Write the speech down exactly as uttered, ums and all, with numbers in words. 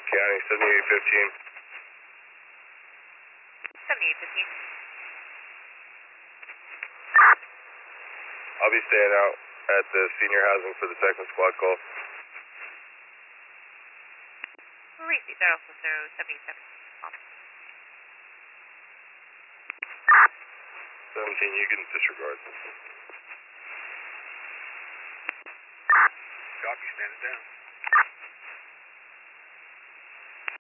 County, seventy-eight fifteen. seventy-eight fifteen. I'll be staying out at the senior housing for the second squad call. We'll repeat that also, so seventy-seven. seventeen, you can disregard. Copy, stand it down.